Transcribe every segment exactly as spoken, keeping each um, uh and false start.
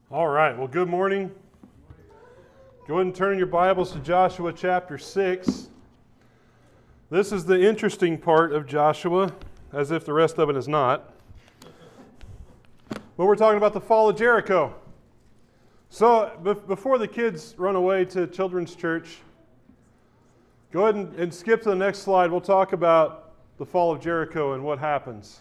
All right, well, good morning. Go ahead and turn in your Bibles to Joshua chapter six. This is the interesting part of Joshua, as if the rest of it is not. But we're talking about the fall of Jericho. So be- before the kids run away to children's church, go ahead and, and skip to the next slide. We'll talk about the fall of Jericho and what happens.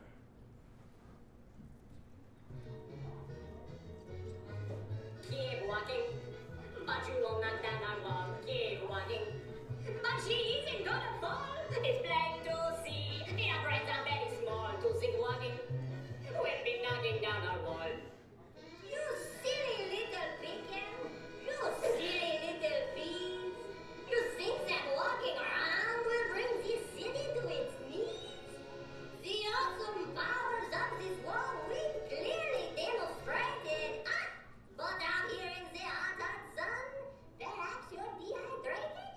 Keep walking, but you will not down our wall. Keep walking, but she isn't gonna fall. It's plain to see, the uprights are very small. To keep walking, we'll be knocking down our wall. You silly little pigeon, you silly little bees. You think that walking around will bring this city to its knees? The awesome powers of this world we clearly demonstrated. Ah! But out here in the hot, hot sun, perhaps you're dehydrated?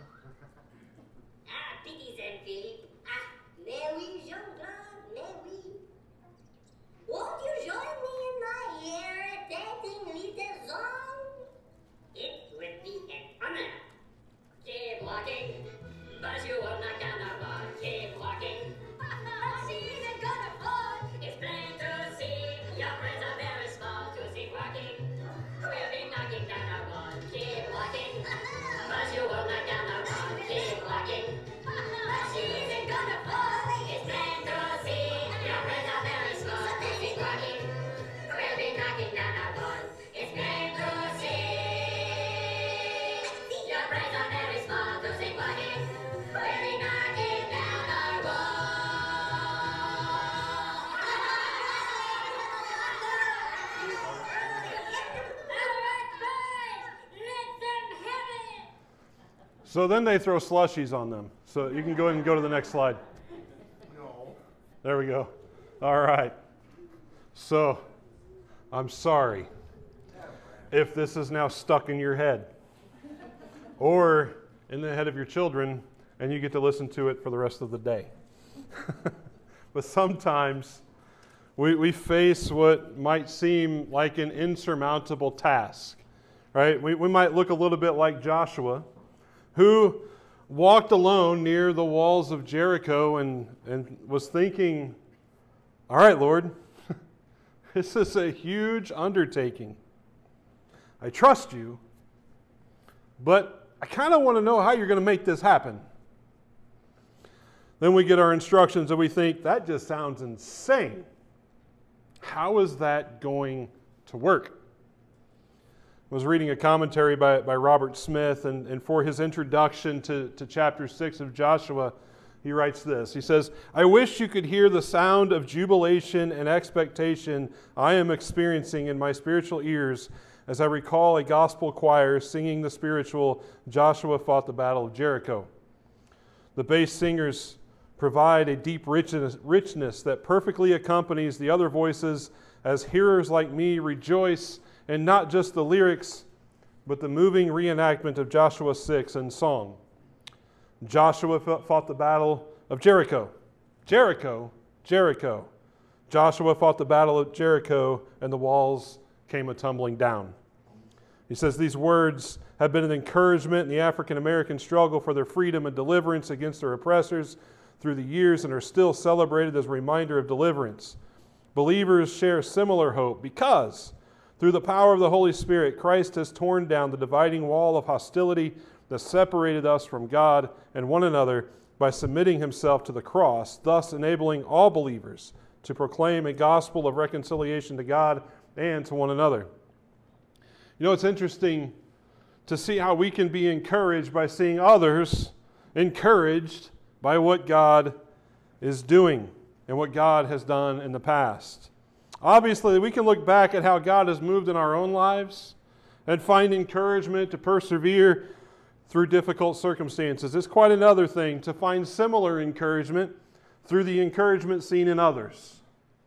Ah, pity then, Philip. Ah, mais oui, Jean-Claude, mais oui. Won't you join me in my irritating little song? It would be an honor. Keep walking, but you will not down our wall. Keep walking. But she isn't gonna fall. It's plain to see. Your friends are very small. To keep walking, we'll be knocking down our wall. Keep walking, but you will not down our wall. Keep walking, but she isn't gonna fall. It's plain to see. Your friends are very small. To keep walking, we'll be knocking down our wall. It's plain to see. Your friends are very small. To keep walking, we'll be knocking down our wall. So then they throw slushies on them. So you can go ahead and go to the next slide. No. There we go. All right. So I'm sorry if this is now stuck in your head or in the head of your children and you get to listen to it for the rest of the day. But sometimes we, we face what might seem like an insurmountable task, right? We, we might look a little bit like Joshua, who walked alone near the walls of Jericho and, and was thinking, all right, Lord, this is a huge undertaking. I trust you, but I kind of want to know how you're going to make this happen. Then we get our instructions and we think, that just sounds insane. How is that going to work? I was reading a commentary by, by Robert Smith, and, and for his introduction to, to chapter six of Joshua, he writes this. He says, I wish you could hear the sound of jubilation and expectation I am experiencing in my spiritual ears as I recall a gospel choir singing the spiritual Joshua Fought the Battle of Jericho. The bass singers provide a deep richness, richness that perfectly accompanies the other voices as hearers like me rejoice in not just the lyrics, but the moving reenactment of Joshua six in song. Joshua fought the battle of Jericho. Jericho, Jericho. Joshua fought the battle of Jericho, and the walls came a-tumbling down. He says these words have been an encouragement in the African-American struggle for their freedom and deliverance against their oppressors through the years and are still celebrated as a reminder of deliverance. Believers share similar hope because through the power of the Holy Spirit, Christ has torn down the dividing wall of hostility that separated us from God and one another by submitting himself to the cross, thus enabling all believers to proclaim a gospel of reconciliation to God and to one another. You know, it's interesting to see how we can be encouraged by seeing others encouraged by what God is doing and what God has done in the past. Obviously, we can look back at how God has moved in our own lives and find encouragement to persevere through difficult circumstances. It's quite another thing to find similar encouragement through the encouragement seen in others.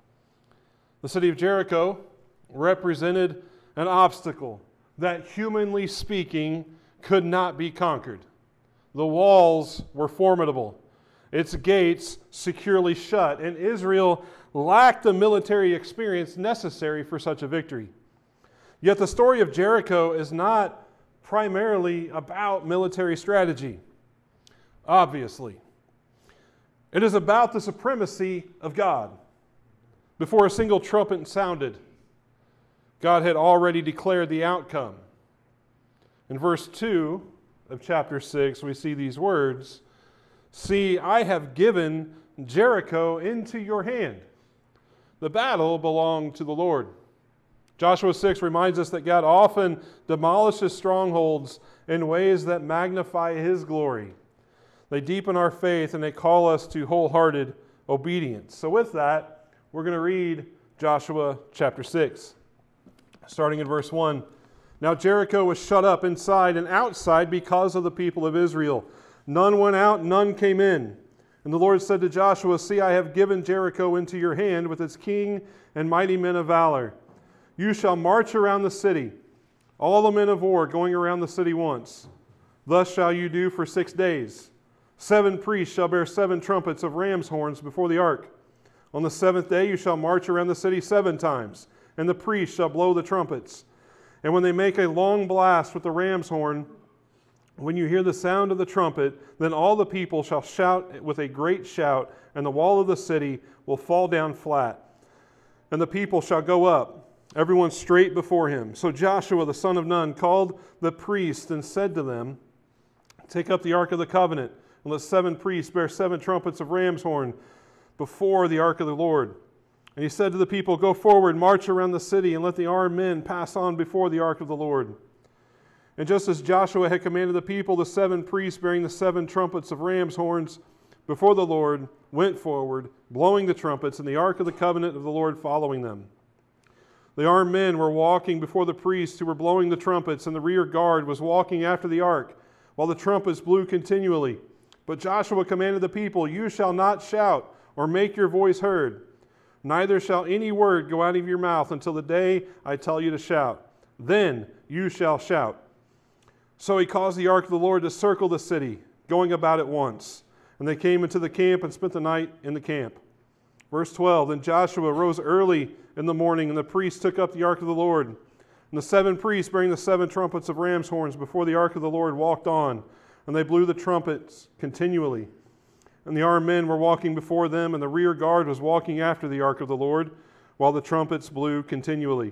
The city of Jericho represented an obstacle that, humanly speaking, could not be conquered. The walls were formidable, its gates securely shut, and Israel lacked the military experience necessary for such a victory. Yet the story of Jericho is not primarily about military strategy, obviously. It is about the supremacy of God. Before a single trumpet sounded, God had already declared the outcome. In verse two of chapter six, we see these words, "See, I have given Jericho into your hand." The battle belonged to the Lord. Joshua six reminds us that God often demolishes strongholds in ways that magnify His glory. They deepen our faith and they call us to wholehearted obedience. So with that, we're going to read Joshua chapter six, starting in verse one. Now Jericho was shut up inside and outside because of the people of Israel. None went out, none came in. And the Lord said to Joshua, "See, I have given Jericho into your hand with its king and mighty men of valor. You shall march around the city, all the men of war going around the city once. Thus shall you do for six days. Seven priests shall bear seven trumpets of ram's horns before the ark. On the seventh day you shall march around the city seven times, and the priests shall blow the trumpets. And when they make a long blast with the ram's horn, when you hear the sound of the trumpet, then all the people shall shout with a great shout, and the wall of the city will fall down flat. And the people shall go up, everyone straight before him. So Joshua the son of Nun called the priests and said to them, Take up the ark of the covenant, and let seven priests bear seven trumpets of ram's horn before the ark of the Lord. And he said to the people, Go forward, march around the city, and let the armed men pass on before the ark of the Lord. And just as Joshua had commanded the people, the seven priests bearing the seven trumpets of ram's horns before the Lord went forward, blowing the trumpets, and the ark of the covenant of the Lord following them. The armed men were walking before the priests who were blowing the trumpets, and the rear guard was walking after the ark, while the trumpets blew continually. But Joshua commanded the people, You shall not shout or make your voice heard, neither shall any word go out of your mouth until the day I tell you to shout. Then you shall shout. So he caused the ark of the Lord to circle the city, going about it once. And they came into the camp and spent the night in the camp. Verse twelve, Then Joshua rose early in the morning, and the priests took up the ark of the Lord. And the seven priests bearing the seven trumpets of ram's horns before the ark of the Lord walked on, and they blew the trumpets continually. And the armed men were walking before them, and the rear guard was walking after the ark of the Lord, while the trumpets blew continually.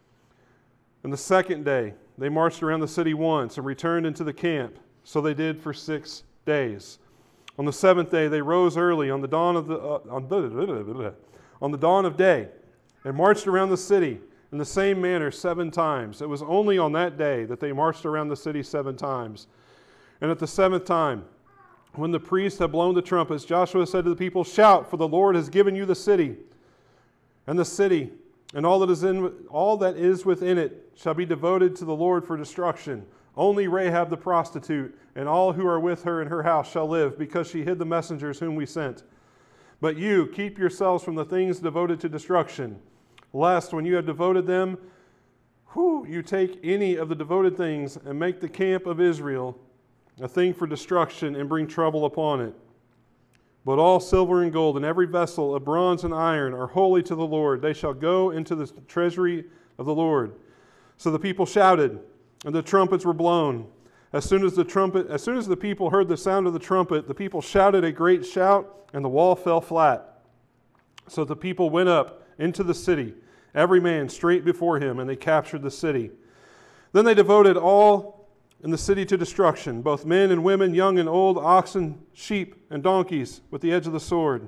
And the second day they marched around the city once and returned into the camp. So they did for six days. On the seventh day they rose early on the dawn of the uh, on, blah, blah, blah, blah, blah, on the dawn of day and marched around the city in the same manner seven times. It was only on that day that they marched around the city seven times. And at the seventh time, when the priests had blown the trumpets, Joshua said to the people, Shout, for the Lord has given you the city. And the city and all that is in all that is within it shall be devoted to the Lord for destruction. Only Rahab the prostitute and all who are with her in her house shall live, because she hid the messengers whom we sent. But you keep yourselves from the things devoted to destruction, lest when you have devoted them, whew, you take any of the devoted things and make the camp of Israel a thing for destruction and bring trouble upon it. But all silver and gold and every vessel of bronze and iron are holy to the Lord. They shall go into the treasury of the Lord. So the people shouted, and the trumpets were blown. As soon as the trumpet, as soon as the people heard the sound of the trumpet, the people shouted a great shout, and the wall fell flat. So the people went up into the city, every man straight before him, and they captured the city. Then they devoted all in the city to destruction, both men and women, young and old, oxen, sheep, and donkeys, with the edge of the sword.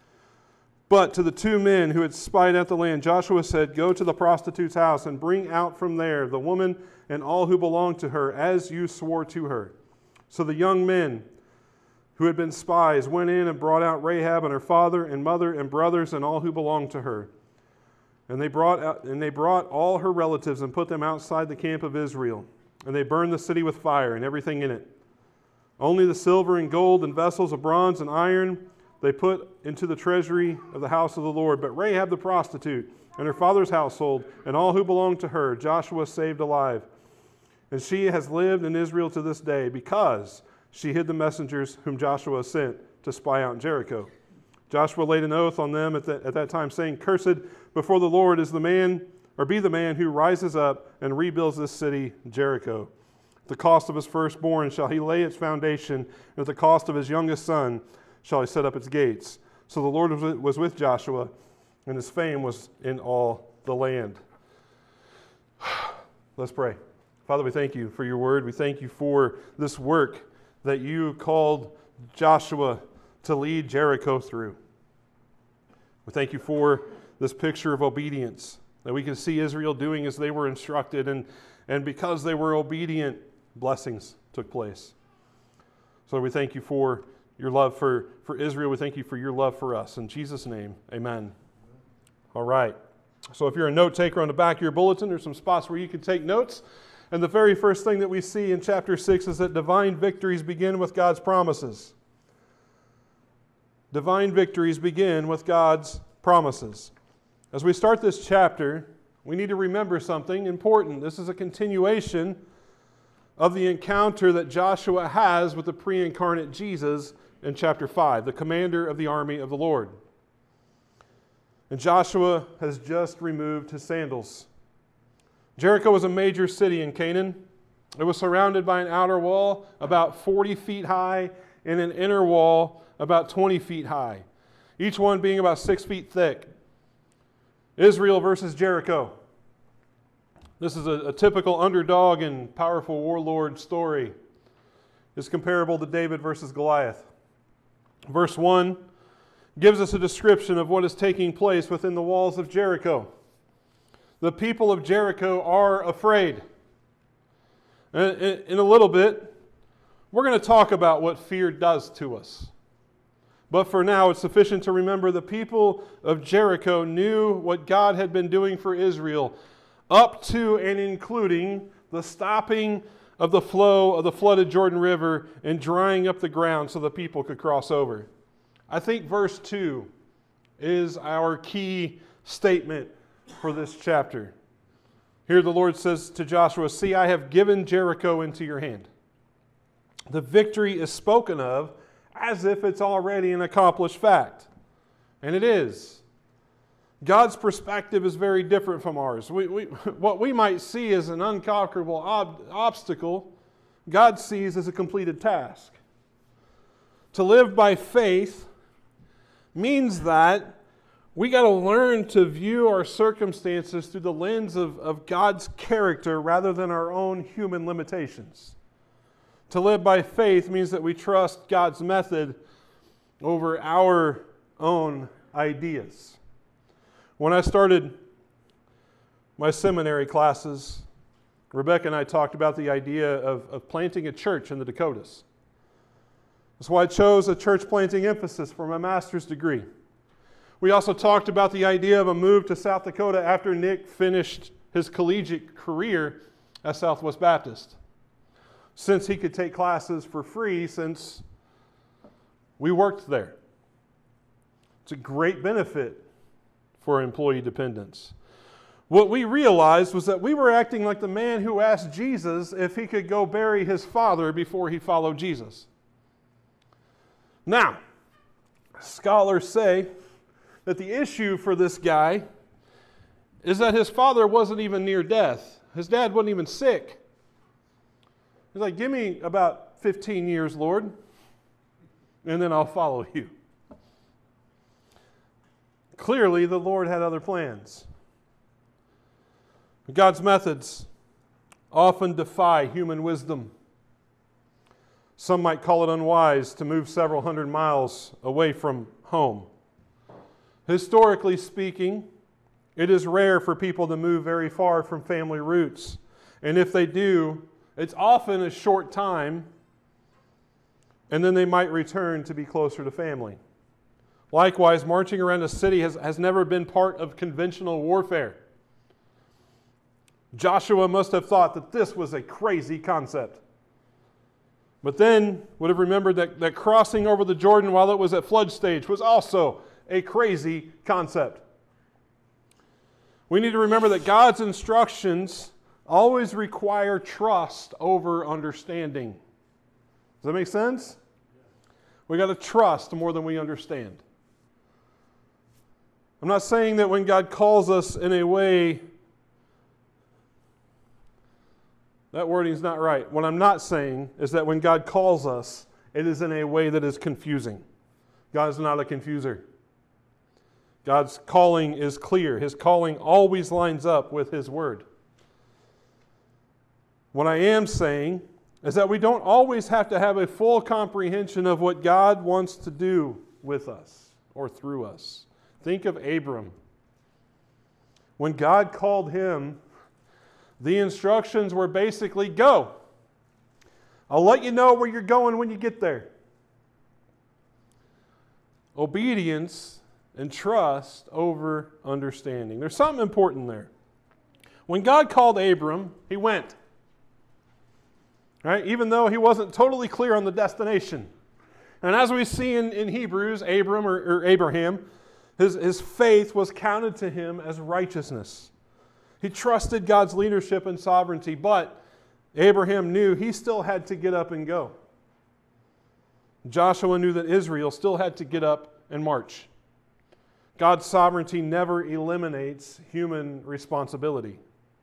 But to the two men who had spied out the land, Joshua said, Go to the prostitute's house and bring out from there the woman and all who belong to her, as you swore to her. So the young men who had been spies went in and brought out Rahab and her father and mother and brothers and all who belonged to her. And they brought out, and they brought all her relatives and put them outside the camp of Israel. And they burned the city with fire and everything in it. Only the silver and gold and vessels of bronze and iron they put into the treasury of the house of the Lord. But Rahab the prostitute and her father's household and all who belonged to her, Joshua saved alive. And she has lived in Israel to this day, because she hid the messengers whom Joshua sent to spy out Jericho. Joshua laid an oath on them at, the, at that time, saying, Cursed before the Lord is the man or be the man who rises up and rebuilds this city, Jericho. At the cost of his firstborn shall he lay its foundation, and at the cost of his youngest son shall he set up its gates. So the Lord was with Joshua, and his fame was in all the land. Let's pray. Father, we thank you for your word. We thank you for this work that you called Joshua to lead Jericho through. We thank you for this picture of obedience that we can see Israel doing as they were instructed, and, and because they were obedient, blessings took place. So we thank you for your love for, for Israel. We thank you for your love for us. In Jesus' name, amen. All right. So if you're a note taker, on the back of your bulletin, there's some spots where you can take notes. And the very first thing that we see in chapter six is that divine victories begin with God's promises. Divine victories begin with God's promises. As we start this chapter, we need to remember something important. This is a continuation of the encounter that Joshua has with the pre-incarnate Jesus in chapter five, the commander of the army of the Lord. And Joshua has just removed his sandals. Jericho was a major city in Canaan. It was surrounded by an outer wall about forty feet high and an inner wall about twenty feet high, each one being about six feet thick. Israel versus Jericho. This is a, a typical underdog and powerful warlord story. It's comparable to David versus Goliath. Verse one gives us a description of what is taking place within the walls of Jericho. The people of Jericho are afraid. In a little bit, we're going to talk about what fear does to us. But for now, it's sufficient to remember the people of Jericho knew what God had been doing for Israel, up to and including the stopping of the flow of the flooded Jordan River and drying up the ground so the people could cross over. I think verse two is our key statement for this chapter. Here the Lord says to Joshua, "See, I have given Jericho into your hand." The victory is spoken of as if it's already an accomplished fact. And it is. God's perspective is very different from ours. We, we, what we might see as an unconquerable ob- obstacle, God sees as a completed task. To live by faith means that we got to learn to view our circumstances through the lens of, of God's character rather than our own human limitations. To live by faith means that we trust God's method over our own ideas. When I started my seminary classes, Rebecca and I talked about the idea of, of planting a church in the Dakotas. That's why I chose a church planting emphasis for my master's degree. We also talked about the idea of a move to South Dakota after Nick finished his collegiate career at Southwest Baptist, since he could take classes for free since we worked there. It's a great benefit for employee dependents. What we realized was that we were acting like the man who asked Jesus if he could go bury his father before he followed Jesus. Now, scholars say that the issue for this guy is that his father wasn't even near death. His dad wasn't even sick. He's like, "Give me about fifteen years, Lord, and then I'll follow you." Clearly, the Lord had other plans. God's methods often defy human wisdom. Some might call it unwise to move several hundred miles away from home. Historically speaking, it is rare for people to move very far from family roots. And if they do, it's often a short time, and then they might return to be closer to family. Likewise, marching around a city has, has never been part of conventional warfare. Joshua must have thought that this was a crazy concept. But then would have remembered that, that crossing over the Jordan while it was at flood stage was also a crazy concept. We need to remember that God's instructions always require trust over understanding. Does that make sense? We got to trust more than we understand. I'm not saying that when God calls us in a way That wording is not right. What I'm not saying is that when God calls us, it is in a way that is confusing. God is not a confuser. God's calling is clear. His calling always lines up with His word. What I am saying is that we don't always have to have a full comprehension of what God wants to do with us or through us. Think of Abram. When God called him, the instructions were basically, go. I'll let you know where you're going when you get there. Obedience and trust over understanding. There's something important there. When God called Abram, he went. Right? Even though he wasn't totally clear on the destination. And as we see in, in Hebrews, Abram or, or Abraham, his, his faith was counted to him as righteousness. He trusted God's leadership and sovereignty, but Abraham knew he still had to get up and go. Joshua knew that Israel still had to get up and march. God's sovereignty never eliminates human responsibility.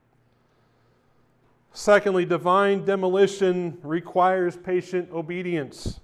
Secondly, divine demolition requires patient obedience.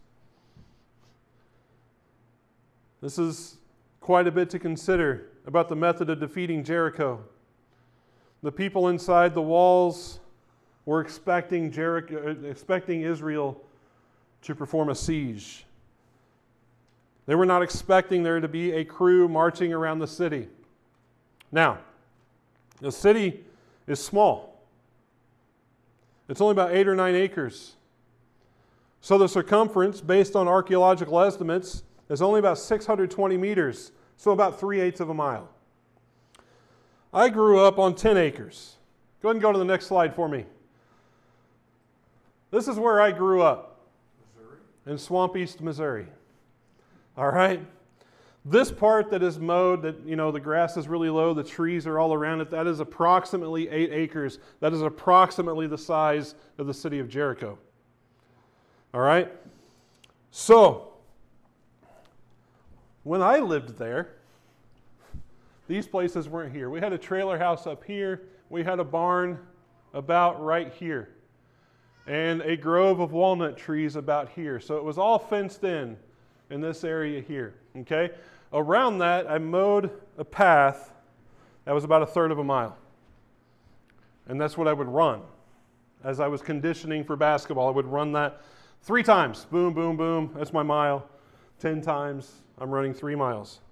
This is quite a bit to consider about the method of defeating Jericho. The people inside the walls were expecting Jericho, expecting Israel to perform a siege. They were not expecting there to be a crew marching around the city. Now, the city is small. It's only about eight or nine acres. So the circumference, based on archaeological estimates, is only about six hundred twenty meters, so about three-eighths of a mile. I grew up on ten acres. Go ahead and go to the next slide for me. This is where I grew up. Missouri? In Swamp East, Missouri. All right? This part that is mowed, that, you know, the grass is really low, the trees are all around it, that is approximately eight acres. That is approximately the size of the city of Jericho. All right? So, when I lived there, these places weren't here. We had a trailer house up here. We had a barn about right here. And a grove of walnut trees about here. So it was all fenced in in this area here. Okay? Around that, I mowed a path that was about a third of a mile. And that's what I would run. As I was conditioning for basketball, I would run that three times. Boom, boom, boom. That's my mile. Ten times, I'm running three miles.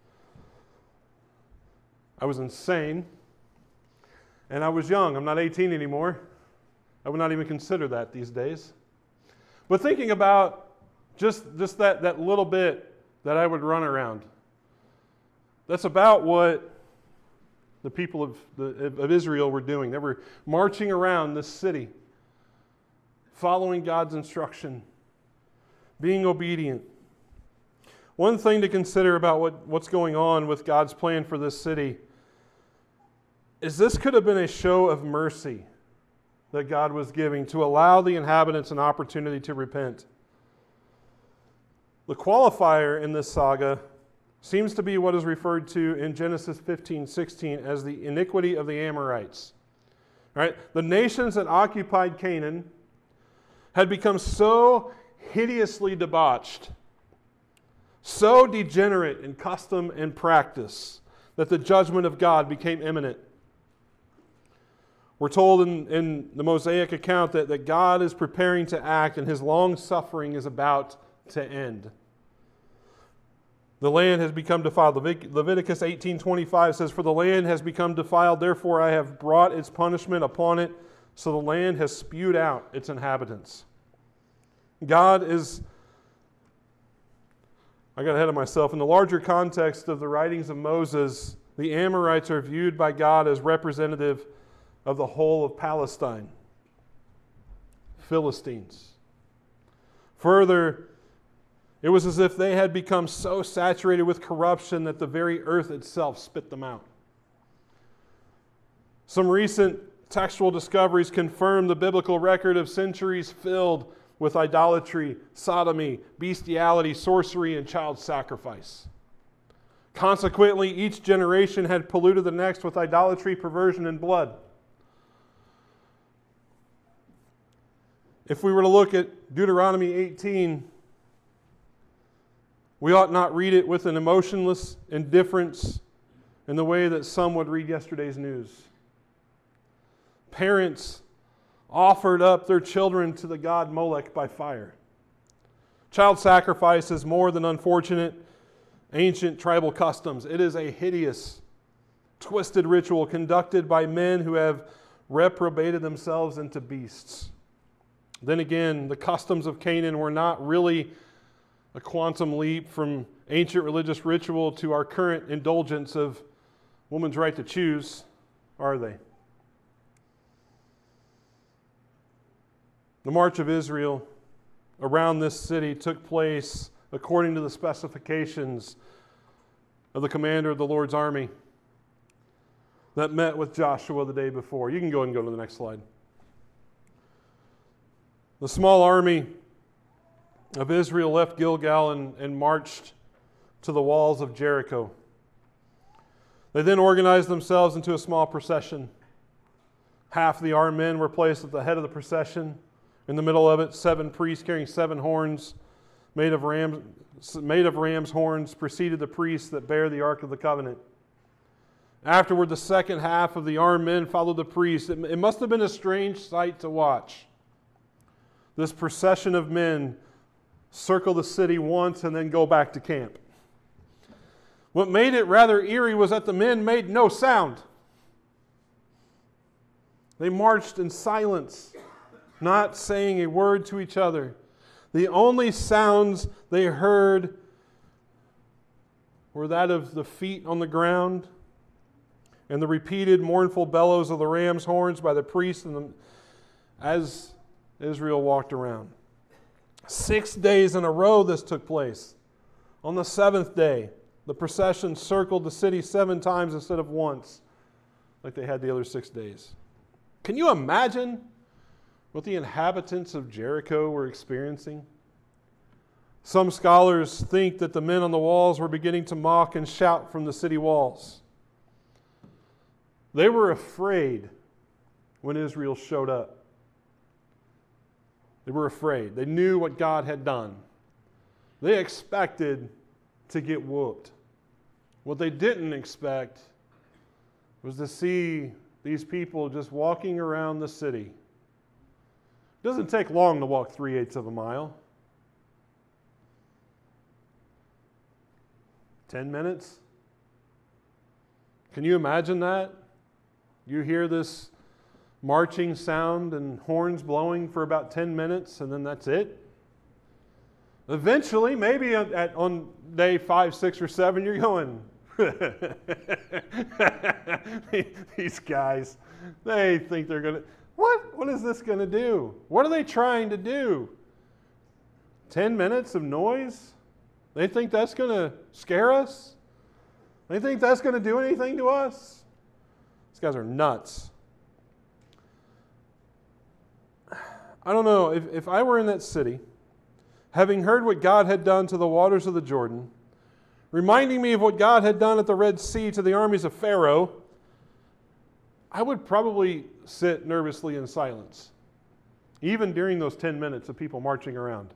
I was insane. And I was young. I'm not eighteen anymore. I would not even consider that these days. But thinking about just, just that, that little bit that I would run around, that's about what the people of, the, of Israel were doing. They were marching around this city, following God's instruction, being obedient. One thing to consider about what, what's going on with God's plan for this city is this could have been a show of mercy that God was giving to allow the inhabitants an opportunity to repent. The qualifier in this saga seems to be what is referred to in Genesis fifteen sixteen as the iniquity of the Amorites. Right? The nations that occupied Canaan had become so hideously debauched, so degenerate in custom and practice, that the judgment of God became imminent. We're told in, in the Mosaic account that, that God is preparing to act and His long suffering is about to end. The land has become defiled. Levit- Leviticus eighteen twenty-five says, "For the land has become defiled, therefore I have brought its punishment upon it, so the land has spewed out its inhabitants." God is, I got ahead of myself, in the larger context of the writings of Moses, the Amorites are viewed by God as representative of the whole of Palestine. Philistines. Further, it was as if they had become so saturated with corruption that the very earth itself spit them out. Some recent textual discoveries confirm the biblical record of centuries filled with idolatry, sodomy, bestiality, sorcery, and child sacrifice. Consequently, each generation had polluted the next with idolatry, perversion, and blood. If we were to look at Deuteronomy eighteen, we ought not read it with an emotionless indifference in the way that some would read yesterday's news. Parents offered up their children to the god Molech by fire. Child sacrifice is more than unfortunate ancient tribal customs. It is a hideous, twisted ritual conducted by men who have reprobated themselves into beasts. Then again, the customs of Canaan were not really a quantum leap from ancient religious ritual to our current indulgence of woman's right to choose, are they? The march of Israel around this city took place according to the specifications of the commander of the Lord's army that met with Joshua the day before. You can go ahead and go to the next slide. The small army of Israel left Gilgal and, and marched to the walls of Jericho. They then organized themselves into a small procession. Half the armed men were placed at the head of the procession. In the middle of it, seven priests carrying seven horns made of rams, made of ram's horns preceded the priests that bear the Ark of the Covenant. Afterward, the second half of the armed men followed the priests. It, it must have been a strange sight to watch. This procession of men circle the city once and then go back to camp. What made it rather eerie was that the men made no sound. They marched in silence, not saying a word to each other. The only sounds they heard were that of the feet on the ground and the repeated mournful bellows of the ram's horns by the priests and the, as Israel walked around. Six days in a row this took place. On the seventh day, the procession circled the city seven times instead of once, like they had the other six days. Can you imagine what the inhabitants of Jericho were experiencing? Some scholars think that the men on the walls were beginning to mock and shout from the city walls. They were afraid when Israel showed up. They were afraid. They knew what God had done. They expected to get whooped. What they didn't expect was to see these people just walking around the city. It doesn't take long to walk three-eighths of a mile. Ten minutes? Can you imagine that? You hear this marching sound and horns blowing for about ten minutes, and then that's it. Eventually, maybe at, at, on day five, six, or seven, you're going, these guys, they think they're going to, what? What is this going to do? What are they trying to do? Ten minutes of noise? They think that's going to scare us? They think that's going to do anything to us? These guys are nuts. I don't know, if, if I were in that city, having heard what God had done to the waters of the Jordan, reminding me of what God had done at the Red Sea to the armies of Pharaoh, I would probably sit nervously in silence, even during those ten minutes of people marching around.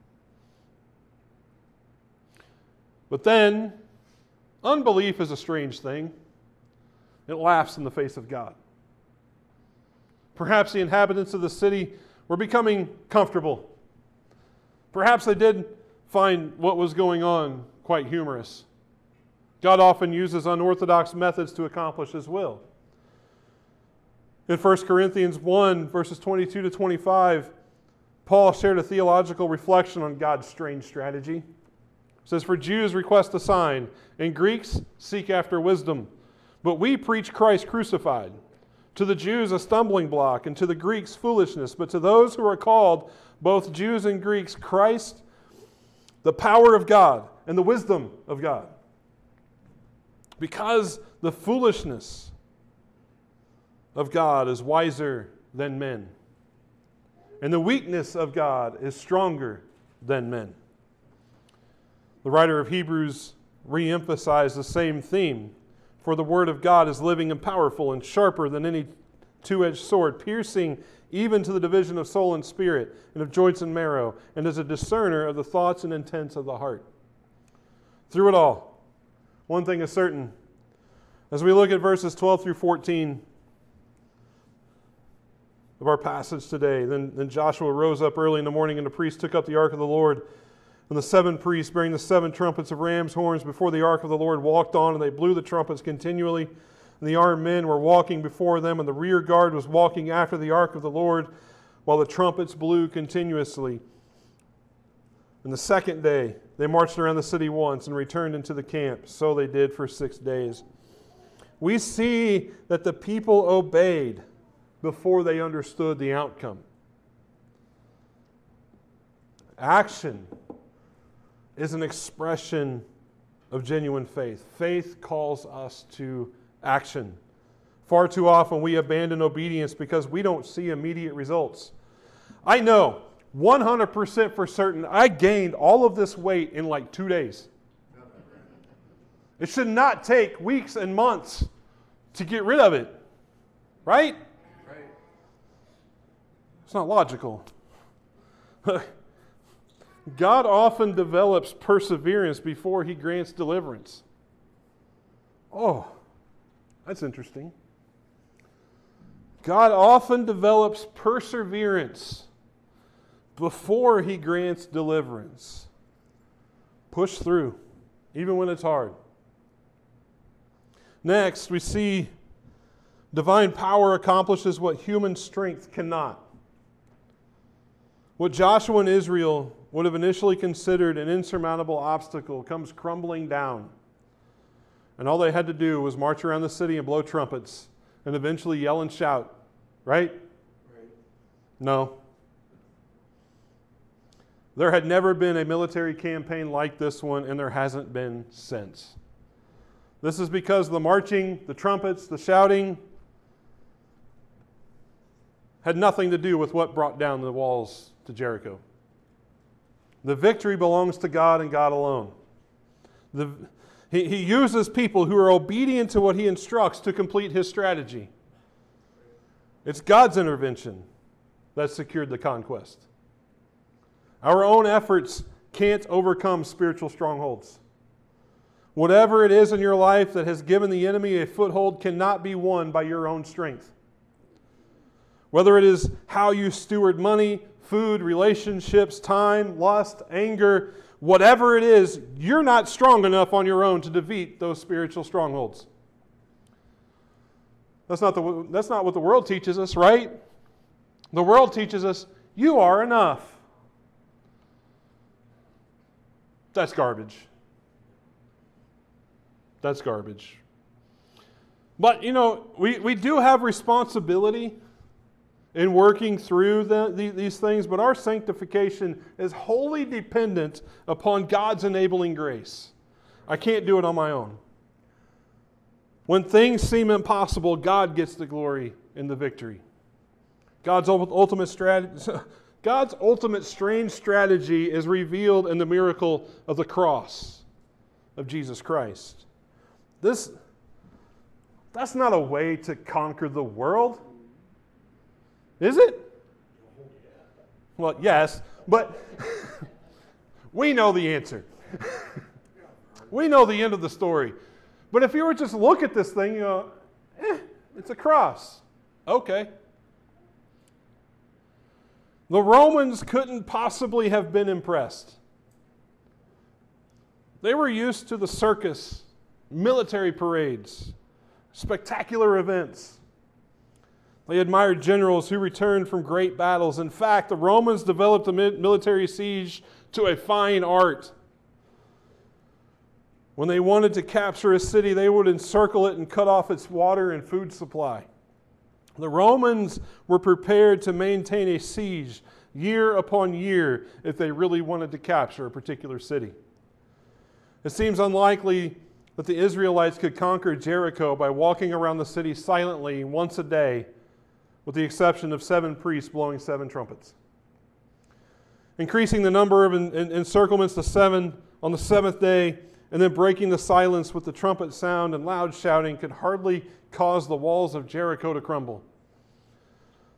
But then, unbelief is a strange thing. It laughs in the face of God. Perhaps the inhabitants of the city were becoming comfortable. Perhaps they did find what was going on quite humorous. God often uses unorthodox methods to accomplish His will. In First Corinthians one, verses twenty-two to twenty-five, Paul shared a theological reflection on God's strange strategy. It says, "For Jews request a sign, and Greeks seek after wisdom. But we preach Christ crucified. To the Jews a stumbling block, and to the Greeks foolishness. But to those who are called, both Jews and Greeks, Christ, the power of God and the wisdom of God. Because the foolishness of God is wiser than men, and the weakness of God is stronger than men." The writer of Hebrews re-emphasized the same theme. For the word of God is living and powerful and sharper than any two-edged sword, piercing even to the division of soul and spirit, and of joints and marrow, and is a discerner of the thoughts and intents of the heart. Through it all, one thing is certain. As we look at verses twelve through fourteen of our passage today, then, then Joshua rose up early in the morning, and the priests took up the ark of the Lord. And the seven priests, bearing the seven trumpets of ram's horns before the ark of the Lord, walked on, and they blew the trumpets continually. And the armed men were walking before them, and the rear guard was walking after the ark of the Lord, while the trumpets blew continuously. And the second day, they marched around the city once and returned into the camp. So they did for six days. We see that the people obeyed before they understood the outcome. Action is an expression of genuine faith. Faith calls us to action. Far too often we abandon obedience because we don't see immediate results. I know one hundred percent for certain I gained all of this weight in like two days. It should not take weeks and months to get rid of it. Right? Right. It's not logical. God often develops perseverance before He grants deliverance. Oh, that's interesting. God often develops perseverance before He grants deliverance. Push through, even when it's hard. Next, we see divine power accomplishes what human strength cannot. What Joshua and Israel would have initially considered an insurmountable obstacle comes crumbling down. And all they had to do was march around the city and blow trumpets and eventually yell and shout. Right? Right. No. There had never been a military campaign like this one, and there hasn't been since. This is because the marching, the trumpets, the shouting had nothing to do with what brought down the walls to Jericho. The victory belongs to God and God alone. The, he, he uses people who are obedient to what He instructs to complete His strategy. It's God's intervention that secured the conquest. Our own efforts can't overcome spiritual strongholds. Whatever it is in your life that has given the enemy a foothold cannot be won by your own strength. Whether it is how you steward money, food, relationships, time, lust, anger, whatever it is, you're not strong enough on your own to defeat those spiritual strongholds. That's not the, that's not what the world teaches us, right? The world teaches us, you are enough. That's garbage. That's garbage. But, you know, we, we do have responsibility in working through the, the, these things, but our sanctification is wholly dependent upon God's enabling grace. I can't do it on my own. When things seem impossible, God gets the glory and the victory. God's ultimate strategy, God's ultimate strange strategy is revealed in the miracle of the cross of Jesus Christ. This, that's not a way to conquer the world. Is it? Well, yes, but we know the answer. We know the end of the story. But if you were just look at this thing, you go, eh, it's a cross. Okay. The Romans couldn't possibly have been impressed. They were used to the circus, military parades, spectacular events. They admired generals who returned from great battles. In fact, the Romans developed the military siege to a fine art. When they wanted to capture a city, they would encircle it and cut off its water and food supply. The Romans were prepared to maintain a siege year upon year if they really wanted to capture a particular city. It seems unlikely that the Israelites could conquer Jericho by walking around the city silently once a day, with the exception of seven priests blowing seven trumpets. Increasing the number of en- en- encirclements to seven on the seventh day, and then breaking the silence with the trumpet sound and loud shouting could hardly cause the walls of Jericho to crumble.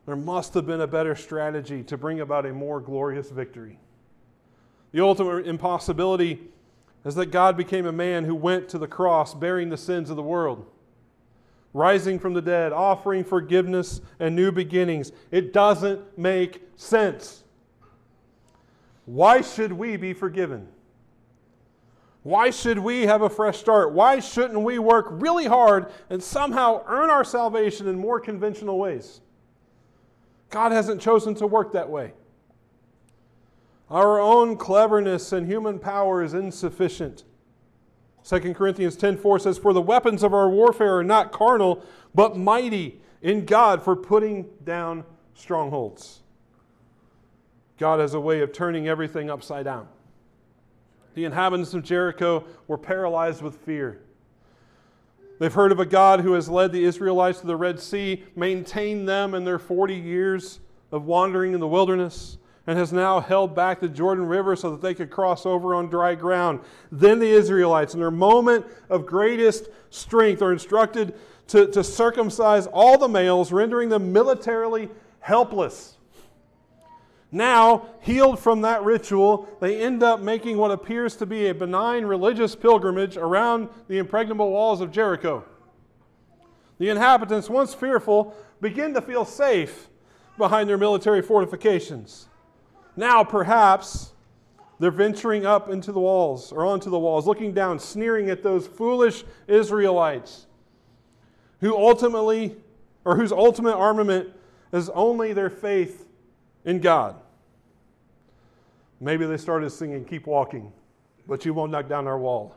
there must have been a better strategy to bring about a more glorious victory. The ultimate impossibility is that God became a man who went to the cross bearing the sins of the world, rising from the dead, offering forgiveness and new beginnings. It doesn't make sense. Why should we be forgiven? Why should we have a fresh start? Why shouldn't we work really hard and somehow earn our salvation in more conventional ways? God hasn't chosen to work that way. Our own cleverness and human power is insufficient. Second Corinthians ten four says, "For the weapons of our warfare are not carnal, but mighty in God for putting down strongholds." God has a way of turning everything upside down. The inhabitants of Jericho were paralyzed with fear. They've heard of a God who has led the Israelites to the Red Sea, maintained them in their forty years of wandering in the wilderness, and has now held back the Jordan River so that they could cross over on dry ground. Then the Israelites, in their moment of greatest strength, are instructed to, to circumcise all the males, rendering them militarily helpless. Now, healed from that ritual, they end up making what appears to be a benign religious pilgrimage around the impregnable walls of Jericho. The inhabitants, once fearful, begin to feel safe behind their military fortifications. Now, perhaps, they're venturing up into the walls, or onto the walls, looking down, sneering at those foolish Israelites who ultimately, or whose ultimate armament is only their faith in God. Maybe they started singing, "Keep walking, but you won't knock down our wall."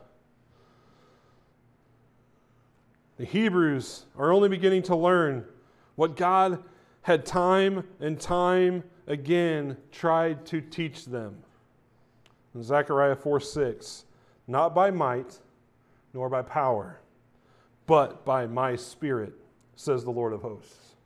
The Hebrews are only beginning to learn what God had time and time again tried to teach them. In Zechariah four six, "Not by might, nor by power, but by my Spirit, says the Lord of hosts."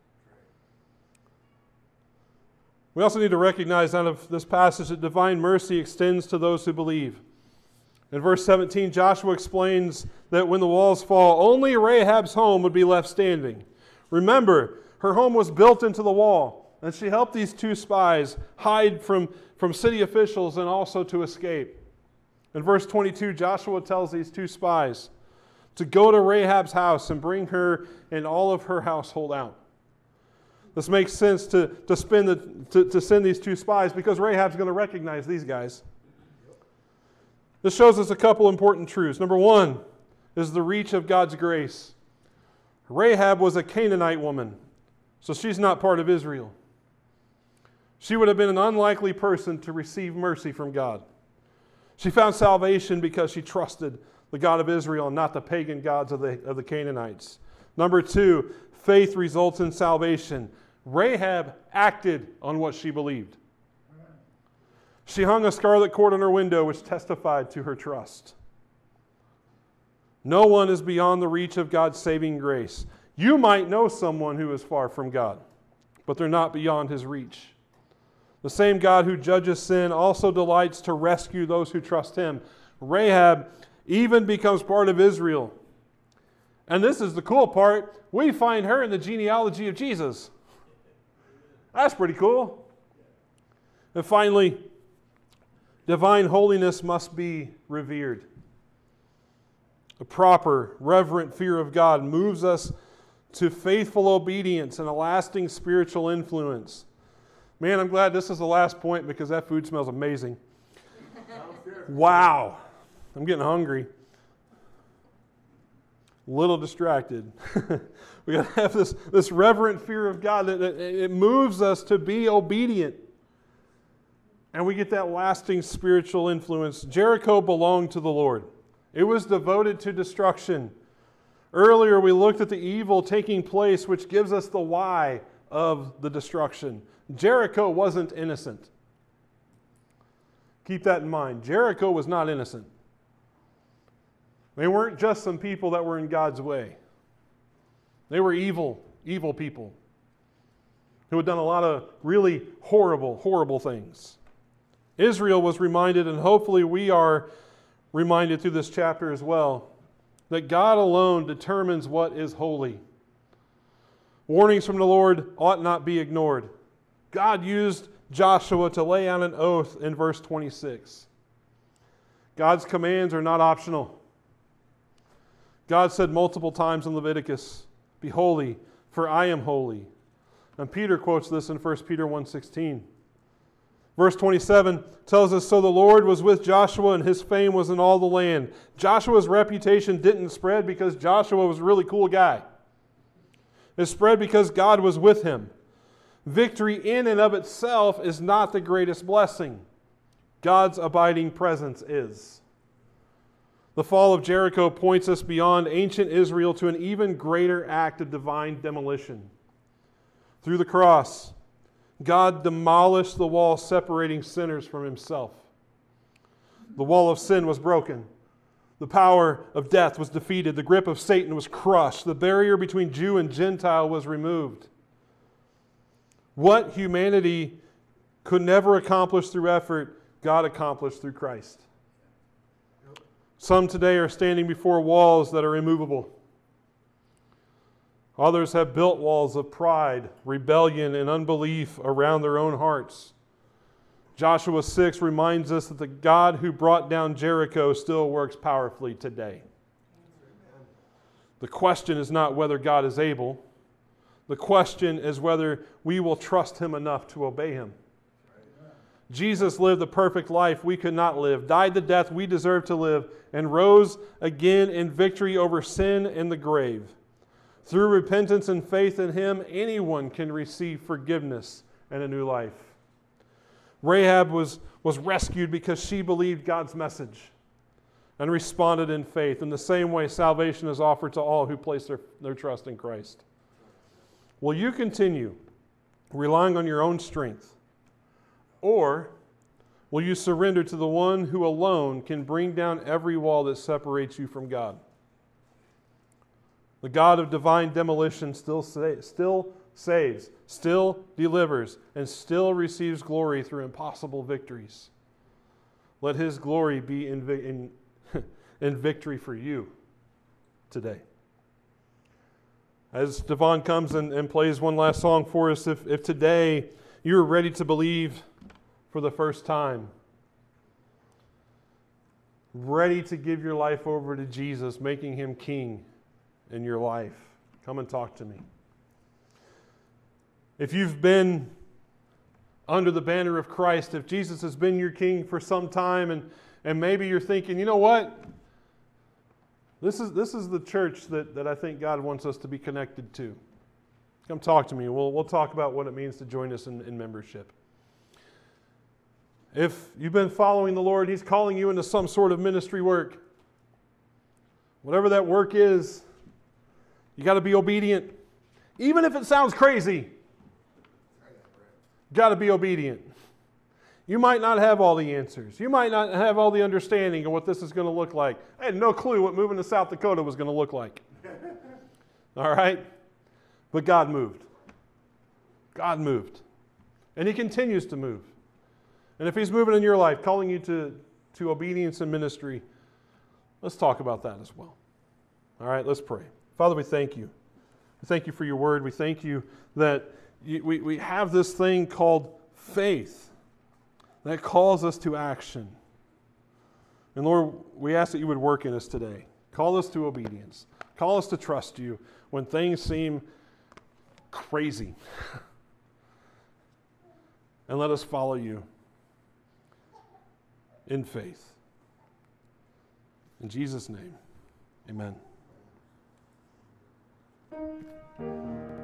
We also need to recognize out of this passage that divine mercy extends to those who believe. In verse seventeen, Joshua explains that when the walls fall, only Rahab's home would be left standing. Remember, her home was built into the wall, and she helped these two spies hide from, from city officials and also to escape. In verse twenty-two, Joshua tells these two spies to go to Rahab's house and bring her and all of her household out. This makes sense to, to, spend the, to, to send these two spies because Rahab's going to recognize these guys. This shows us a couple important truths. Number one is the reach of God's grace. Rahab was a Canaanite woman, so she's not part of Israel. She would have been an unlikely person to receive mercy from God. She found salvation because she trusted the God of Israel and not the pagan gods of the, of the Canaanites. Number two, faith results in salvation. Rahab acted on what she believed. She hung a scarlet cord on her window, which testified to her trust. No one is beyond the reach of God's saving grace. You might know someone who is far from God, but they're not beyond His reach. The same God who judges sin also delights to rescue those who trust Him. Rahab even becomes part of Israel. And this is the cool part. We find her in the genealogy of Jesus. That's pretty cool. And finally, divine holiness must be revered. A proper, reverent fear of God moves us to faithful obedience and a lasting spiritual influence. Man, I'm glad this is the last point because that food smells amazing. Wow. I'm getting hungry. A little distracted. We got to have this, this reverent fear of God that it moves us to be obedient. And we get that lasting spiritual influence. Jericho belonged to the Lord. It was devoted to destruction. Earlier we looked at the evil taking place, which gives us the why of the destruction. Jericho wasn't innocent. Keep that in mind. Jericho was not innocent. They weren't just some people that were in God's way. They were evil, evil people who had done a lot of really horrible, horrible things. Israel was reminded, and hopefully we are reminded through this chapter as well, that God alone determines what is holy. Warnings from the Lord ought not be ignored. God used Joshua to lay out an oath in verse twenty-six. God's commands are not optional. God said multiple times in Leviticus, "Be holy, for I am holy." And Peter quotes this in First Peter one sixteen. Verse twenty-seven tells us, "So the Lord was with Joshua, and his fame was in all the land." Joshua's reputation didn't spread because Joshua was a really cool guy. It spread because God was with him. Victory in and of itself is not the greatest blessing. God's abiding presence is. The fall of Jericho points us beyond ancient Israel to an even greater act of divine demolition. Through the cross, God demolished the wall separating sinners from himself. The wall of sin was broken. The power of death was defeated. The grip of Satan was crushed. The barrier between Jew and Gentile was removed. What humanity could never accomplish through effort, God accomplished through Christ. Some today are standing before walls that are immovable. Others have built walls of pride, rebellion, and unbelief around their own hearts. Joshua six reminds us that the God who brought down Jericho still works powerfully today. The question is not whether God is able. The question is whether we will trust him enough to obey him. Jesus lived the perfect life we could not live, died the death we deserve to live, and rose again in victory over sin and the grave. Through repentance and faith in him, anyone can receive forgiveness and a new life. Rahab was, was rescued because she believed God's message and responded in faith. In the same way, salvation is offered to all who place their, their trust in Christ. Will you continue relying on your own strength? Or will you surrender to the one who alone can bring down every wall that separates you from God? The God of divine demolition still, sa- still saves, still delivers, and still receives glory through impossible victories. Let his glory be in, vi- in, in victory for you today. As Devon comes and, and plays one last song for us, if, if today you're ready to believe for the first time, ready to give your life over to Jesus, making him king in your life, come and talk to me. If you've been under the banner of Christ, if Jesus has been your king for some time, and, and maybe you're thinking, you know what? This is this is the church that, that I think God wants us to be connected to. Come talk to me. We'll, we'll talk about what it means to join us in, in membership. If you've been following the Lord, he's calling you into some sort of ministry work. Whatever that work is, you got to be obedient. Even if it sounds crazy, got to be obedient. You might not have all the answers. You might not have all the understanding of what this is going to look like. I had no clue what moving to South Dakota was going to look like. All right? But God moved. God moved. And he continues to move. And if he's moving in your life, calling you to, to obedience and ministry, let's talk about that as well. All right, let's pray. Father, we thank you. We thank you for your word. We thank you that you, we, we have this thing called faith that calls us to action. And Lord, we ask that you would work in us today. Call us to obedience. Call us to trust you when things seem crazy. And let us follow you in faith. In Jesus' name, amen.